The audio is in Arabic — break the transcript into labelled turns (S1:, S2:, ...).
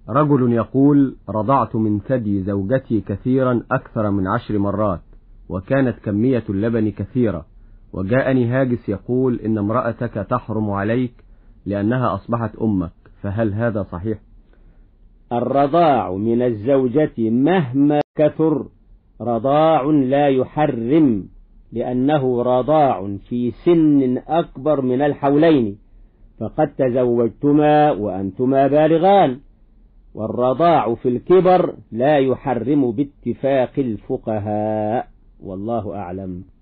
S1: رجل يقول: رضعت من ثدي زوجتي كثيرا أكثر من 10 مرات، وكانت كمية اللبن كثيرة، وجاءني هاجس يقول إن امرأتك تحرم عليك لأنها أصبحت أمك، فهل هذا صحيح؟
S2: الرضاع من الزوجة مهما كثر رضاع لا يحرم، لأنه رضاع في سن أكبر من الحولين، فقد تزوجتما وأنتما بالغان، والرضاع في الكبر لا يحرم باتفاق الفقهاء، والله أعلم.